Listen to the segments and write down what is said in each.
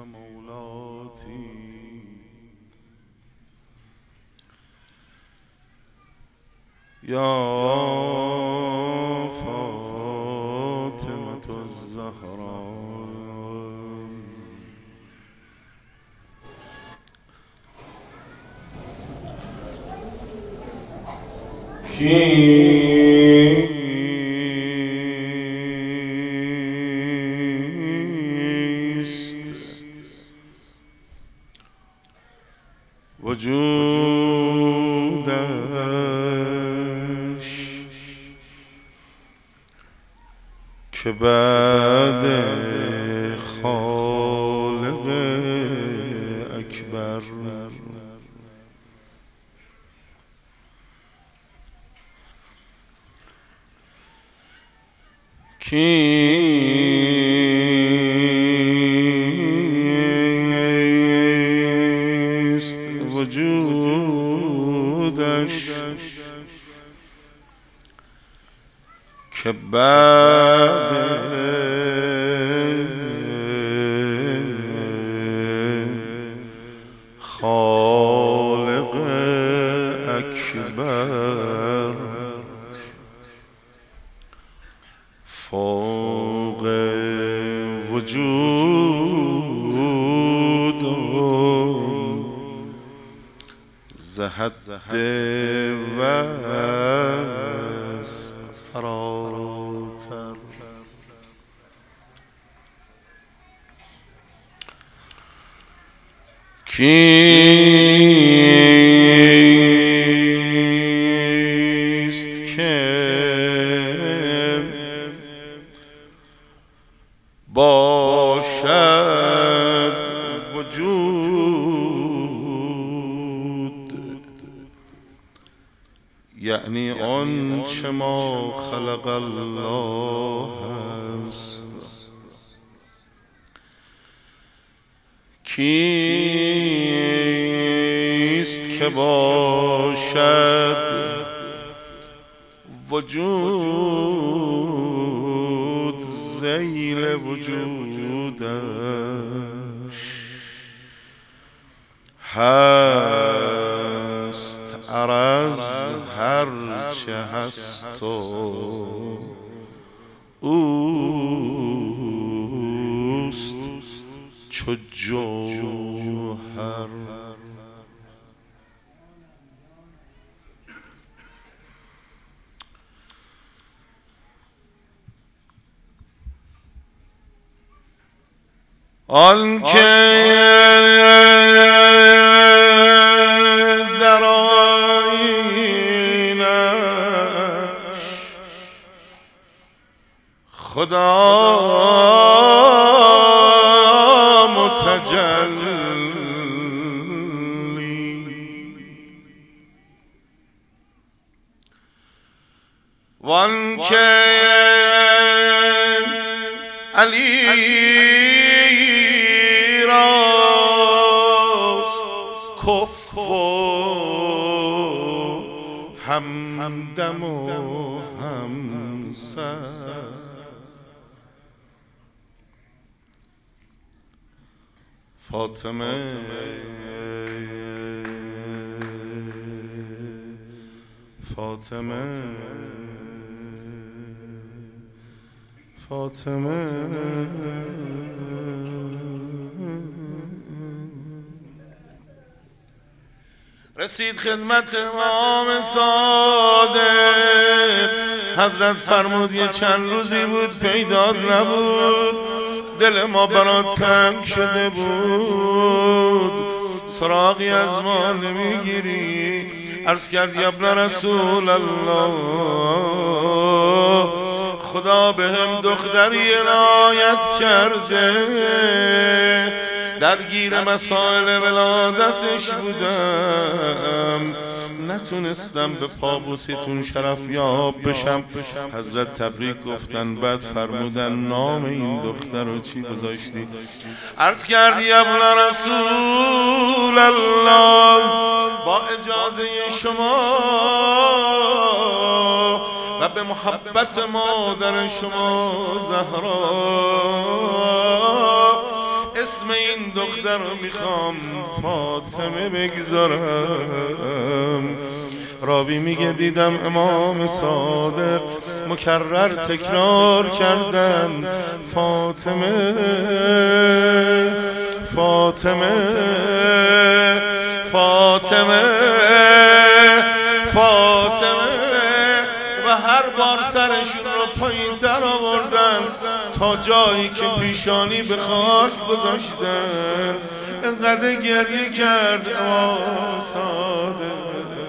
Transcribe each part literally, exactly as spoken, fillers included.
ومولاتي يا فاطمة الزهراء كيست وجودش که بعد خالق اکبر کیست وجودش که بعد خالق اکبر فوق وجود زهد وصف فراتر کیست که باشد وجود یعنی آن چه ما خلق الله است کیست که باشد وجود ذیل وجودش هست عرض هرچه هست و اوست چو جوهر آنکه در آیینش خدا متجلی وانکه علی کف و همدم و همسر فاطمه فاطمه فاطمه رسید خدمت امام صادق حضرت فرمود یه چند روزی بود پیدات نبود دل ما برات تنگ شده بود سراغی از ما نمیگیری عرض کردی ابن رسول الله خدا به هم دختری عنایت کرده درگیر مسائل ولادتش بودم نتونستم به پابوسیتون شرف یاب بشم حضرت تبریک گفتن بعد فرمودن نام این دختر رو چی گذاشتی عرض کردی ابن رسول الله با اجازه شما و به محبت مادر شما زهرا اسم این دختر رو میخوام فاطمه بگذارم. راوی میگه دیدم امام صادق مکرر تکرار کردن فاطمه فاطمه فاطمه فاطمه و هر بار سرشون رو پایین تر آوردن تا جایی که پیشانی به خاک گذاشتن. انقدر گریه کرد امام صادق.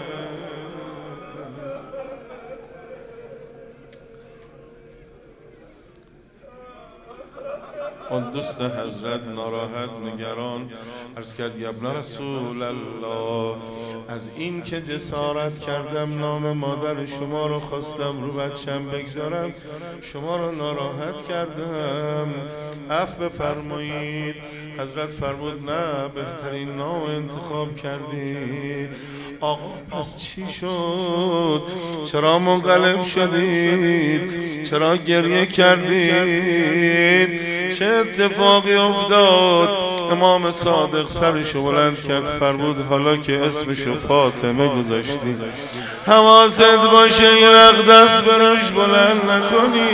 اون دوست حضرت ناراحت نگران عرض کرد یا ابن رسول الله، از این که جسارت کردم نام مادر شما رو خواستم رو بچم بگذارم شما رو ناراحت کردم، عفو بفرمایید. حضرت فرمود نه، بهترین نام انتخاب کردی. آقا پس چی شد؟ چرا منقلب شدید؟ چرا گریه کردید؟ چه اتفاقی افتاد؟ امام صادق سرشو بلند کرد فرمود حالا که اسمشو فاطمه گذاشتی حواست باشه یه وقت دست براش بلند نکنی،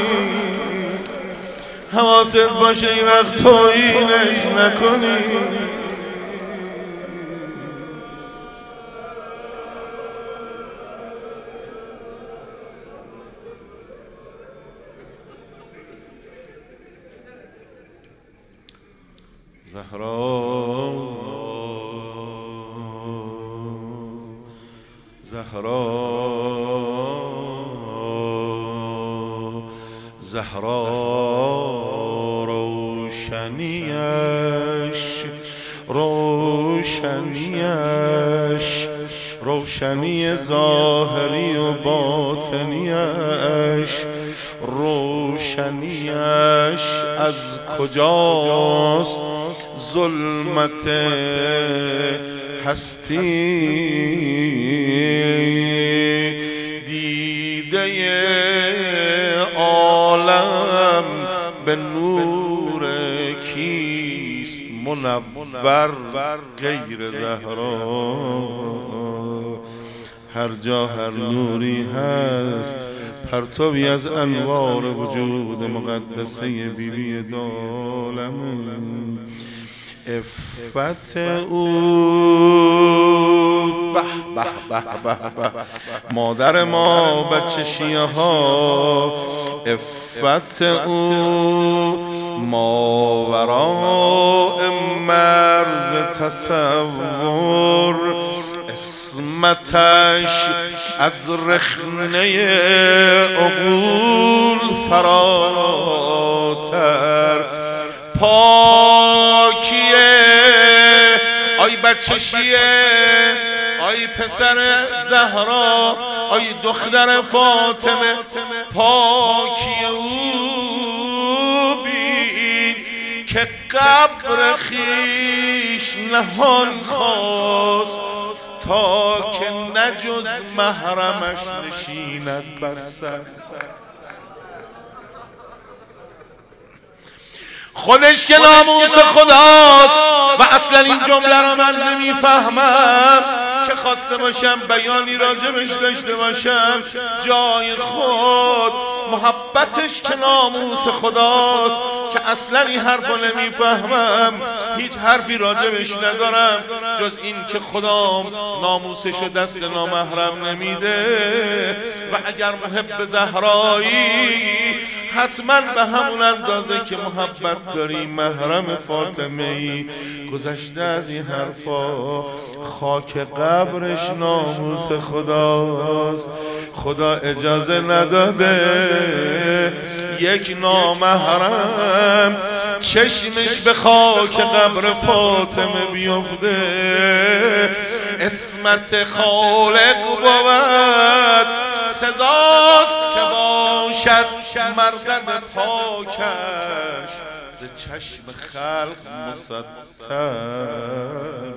حواست باشه یه وقت توهینش نکنی. زهرا زهرا زهرا روشنیش روشنیش روشنی ظاهری و باطنیش روشنیش از کجاست؟ ظلمت هستی دیده عالم به نور کیست منور غیر زهرا؟ هر جا هر نوری هست پرتوی از انوار وجود مقدسه بی بی دالم. افت او به به به به به مادر ما بچه شیعه ها، افت او ماوراء مرز تصور، اسمتش از رخنه عقول فراتر، پاکیه آی بچه شیعه، آی پسر زهرا، آی دختر فاطمه، پاکی او بین که قبر خیش نهان خواست تا که نجز محرمش نشیند بر سر. خودش که ناموس خداست و اصلا این جمله رو من نمیفهمم که خواسته باشم بیانی راجبش داشته باشم. جای خود محبتش که ناموس خداست که اصلا این حرف رو نمیفهمم، هیچ حرفی راجبش ندارم جز این که خدا ناموسش رو دست نامحرم نمیده. و اگر محب زهرایی حتما به همون اندازه که محبت داری محرم فاطمه ای گذشته از این حرفا. خاک قبرش ناموس خداست، خدا اجازه نداده یک نامحرم چشمش به خاک قبر فاطمه بیفته. اسمت خالق بود سزاست که باشد مردم پاکش ز چشم خلق مستر.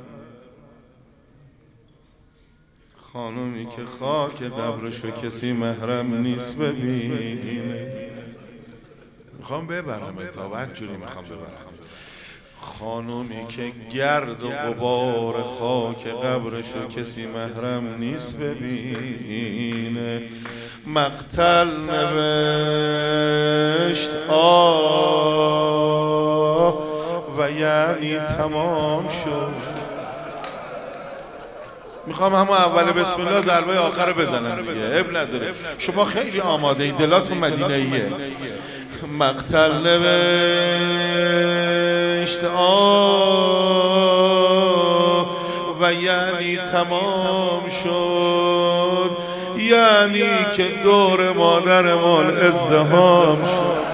خانومی که خاک قبرشو کسی محرم نیست ببینه. میخوام ببرم تا بعد جوری میخوام ببرم. خانومی که گرد و غبار خاک قبرشو کسی محرم نیست ببینه. مقتل نوشت آه و یعنی تمام شد. میخوام همون اول بسم الله ضربه آخر بزنم دیگه، اب نداره. شما خیلی آماده این، دلاتون مدینه ایه. مقتل نوشت آه و یعنی تمام شد، یعنی که دور مادرمان ازدحام شد.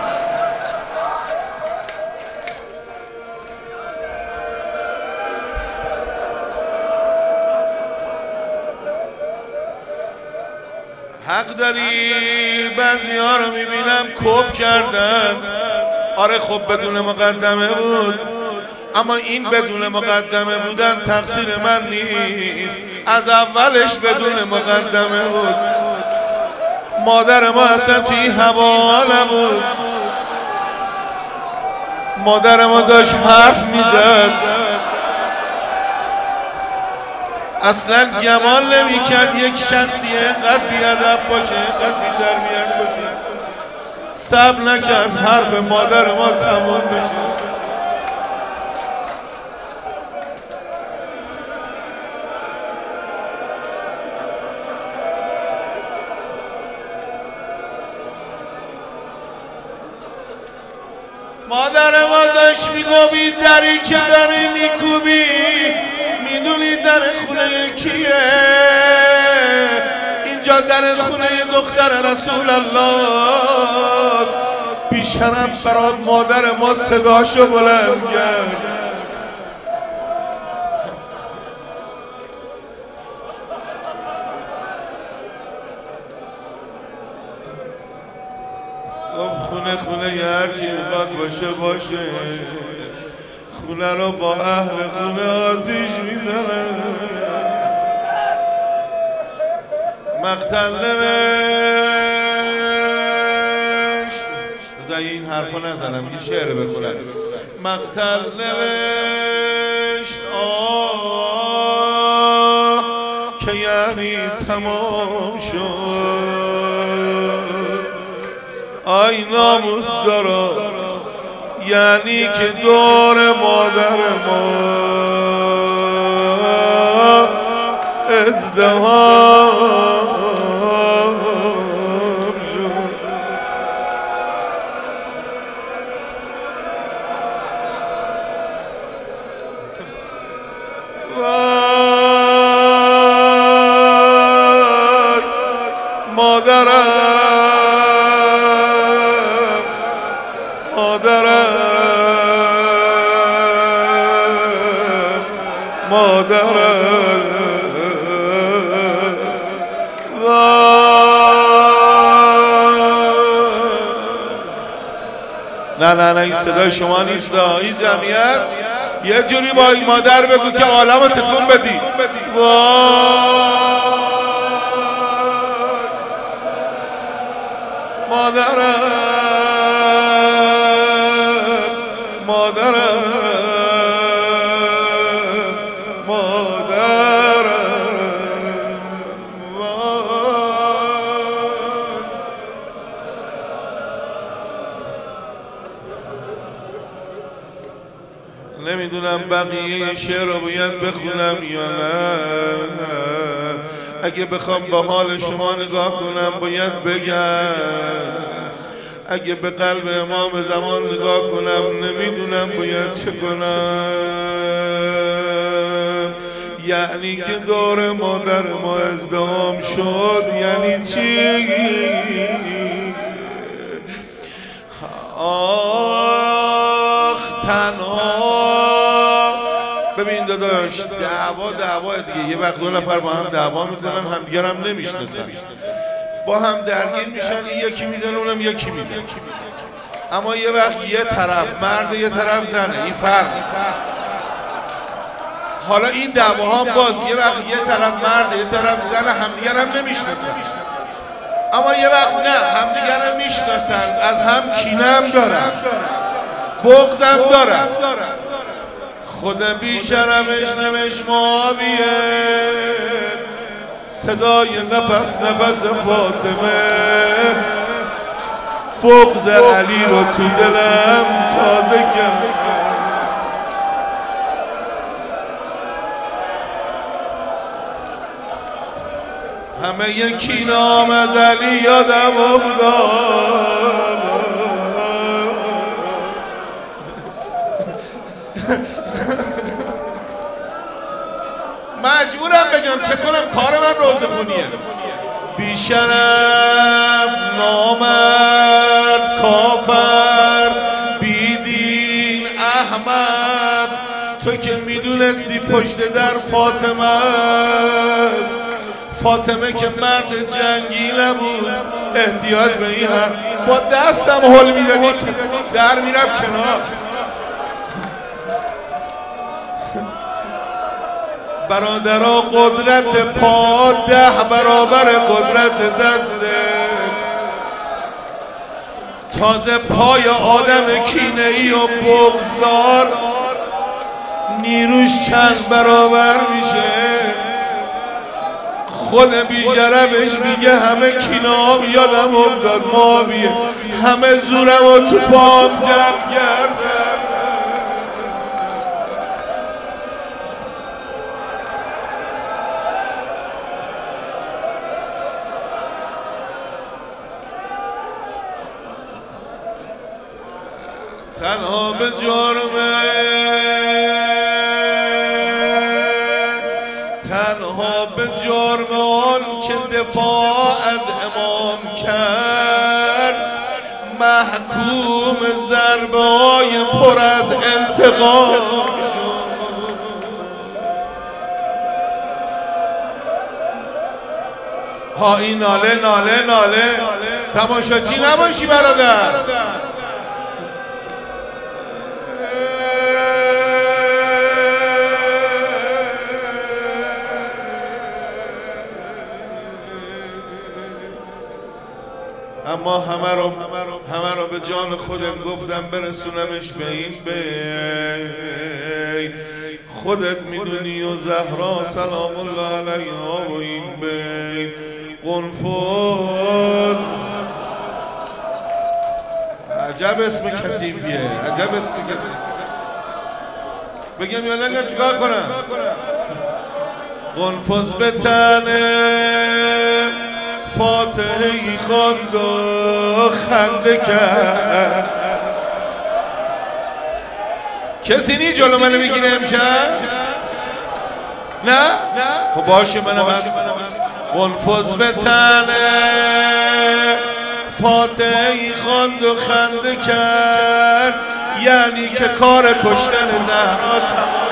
حق داری، بعضی ها رو میبینم کپ کردن. آره خب بدون مقدمه بود، اما این بدون مقدمه بودن تقصیر من نیست، از اولش بدون مقدمه بود. مادر ما اصلا توی هوا نبود، مادر ما داشت حرف میزد، اصلا گمان نمی کرد یک شخصی اینقدر بیادب باشه، اینقدر بی‌تربیت باشه. صبر نکرد حرف مادر ما تمام بشه. مادر ما داشت میگوی دری که داری میکوبی میدونی در خونه کیه؟ اینجا در خونه دختر رسول الله است. بیشرف برات مادر ما صداشو بلند کرد. خونه خونه هر کی میخواد باشه باشه، خونه رو با اهل خونه آتیش میزنه. مقتل نوشت، بذار این حرفا نزنم یه شعر بخونم. مقتل نوشت آه که یعنی تمام شد. آی ناموس دارا، یعنی که دور مادر ما ازدحام شد. وای مادرم، مادرم، مادرم. نه نه نه این صدای شما نیست، این جمعیت یه جوری با این مادر بگو که عالمو تکون بدی. وای مادرم، مادرم، مادرم. نمیدونم بقیه شعر رو باید بخونم یا نه. اگه بخوام به حال شما نگاه کنم باید بگم، اگه به قلب امام زمان نگاه کنم نمیدونم باید چه کنم. یعنی که دور مادر ما ازدحام شد، یعنی چی؟ آخ تنها. ببین داداش، دعوا دعوا دیگه، یه وقت دو نفر با هم دعوا میکنن همدیگر هم نمیشناسن، با هم درگیر میشن، یکی میزنه اونم یکی میزنه. اما یه وقت یه طرف مرد یه طرف زنه، این فرق. حالا این دعواها باز یه وقت یه طرف مرد یه طرف زنه، همدیگر هم نمیشناسن. اما یه وقت نه، همدیگر هم میشناسن، از هم کینه هم دارن. بغضم دارم خود بیشرمش نمش معاویه صدای نفس نفس فاطمه بغض علی رو تو دلم تازه کرد همه یکی نام از علی یادم افتاد مجبورم بگم چه کنم کار من روزه خونیه بیشرف نامرد کافر بیدین احمد تو که میدونستی پشت در فاطمه است فاطمه که مرد جنگی نبود احتیاج به این هم با دستم حل میدادی در میرفت کنار برادرها قدرت پا ده برابر قدرت دسته تازه پای آدم کینه‌ای و بغضدار نیروش چند برابر میشه خود بیشرفش میگه همه کینه‌ام یادم افتاد معاویه همه زورم و تو پام جمع کردم تنها به جرمه تنها به جرم آن که دفاع از امام کرد محکوم ضربه های پر از انتقام ها این ناله ناله ناله تماشاچی نباشی برادر اما همه رو همه رو به جان خودم گفتم برسونمش به این بید خودت میدونی و زهرا سلام الله علیها و این بید قنفذ عجب اسم کثیفیه عجب اسم کثیف بگم یا نگم چیکار کنم قنفذ به تنه فاتحه‌ای خواند و خنده کرد کسی نی جلو منو میگیره امشب؟ نه؟ خب باشه منم از قنفذ به تنه فاتحه‌ای خواند و خنده کرد یعنی که کار کشتن زهرا تمام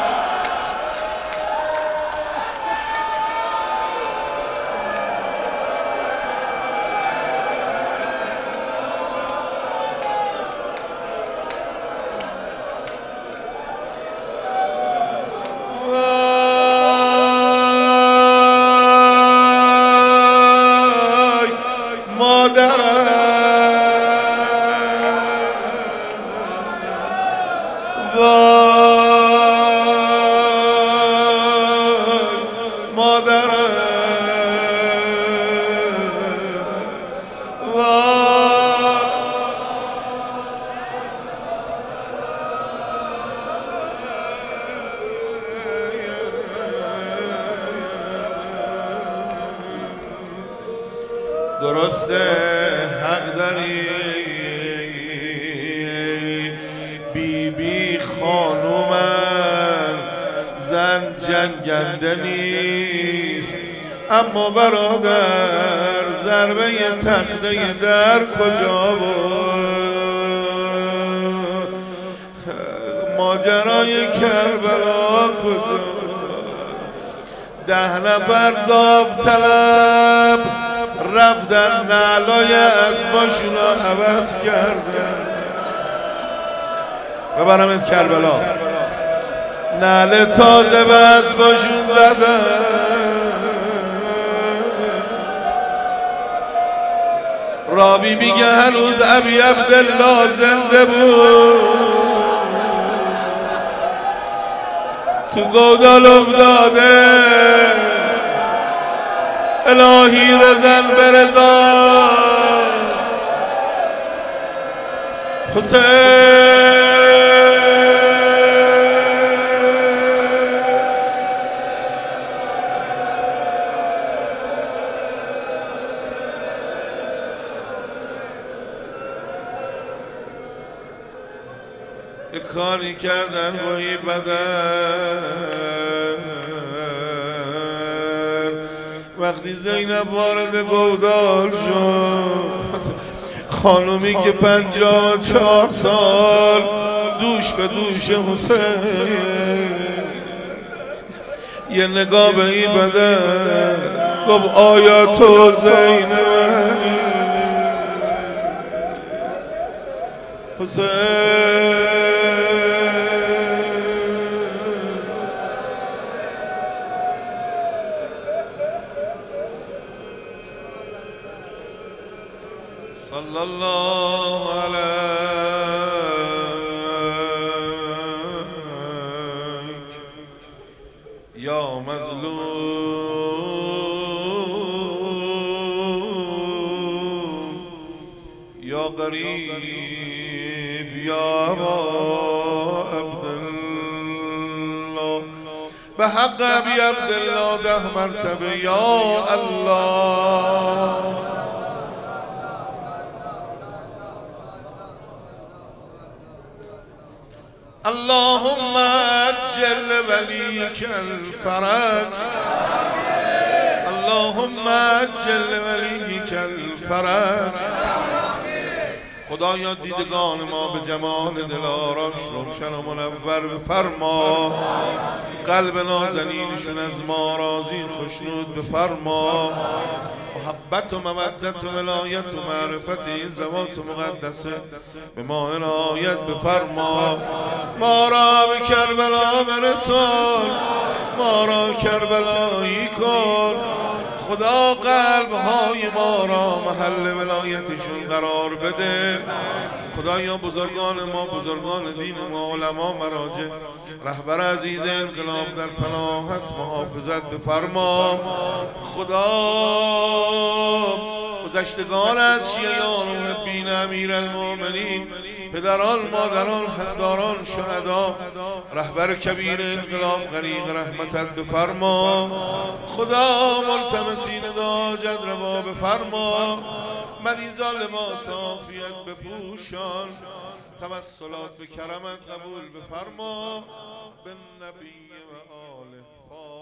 درسته حق داری بی بی خانومن زن جنگنده نیست اما برادر ضربه تخته در کجا بود ماجرای کربلا کجا ده نفر داوطلب رفتن نعلای اسباشون رو عوض کردن ببرمت کربلا نعل تازه به اسباشون زدن راوی میگه هنوز ابی عبدالله زنده بود، تو گودال افتاده الهی رزن برزا حسین. یه کاری کردن گویی بدن، وقتی زینب وارد گودال شد، خانومی که پنجاه و چهار سال دوش به دوش حسین، یه نگاه به این بدن گفت آیا تو زینب حسین؟ صلی الله علیک یا مظلوم یا قریب یا عبدالله، به حق ابی عبدالله ده مرتبه یا الله. اللهم اجل وليك الفرج، اللهم اجل وليك الفرج. خدایا دیدگان ما به جمال دلاراش روشن و منور بفرما، قلب نازنینشون از ما راضی خوشنود بفرما، محبت و مودت و ولایت و معرفت این ذوات مقدسه به ما عنایت بفرما. ما را به کربلا برسان، ما را کربلایی کن. خدا قلب‌های ما را محل ولایتشون قرار بده. خدایا بزرگان ما، بزرگان دین ما، علما، مراجع، رهبر عزیز انقلاب در پناهت محافظت بفرما. خدا گذشتگان از شیعیان و محبین امیرالمؤمنین، پدران، مادران، خداران، شهدا، رهبر کبیر انقلاب غریق رحمتت بفرما. خدا ملتمسین حاجت روا بفرما. مریضان لباس عافیت بپوشان، توسلات به کرمت قبول بفرما. به نبی و آله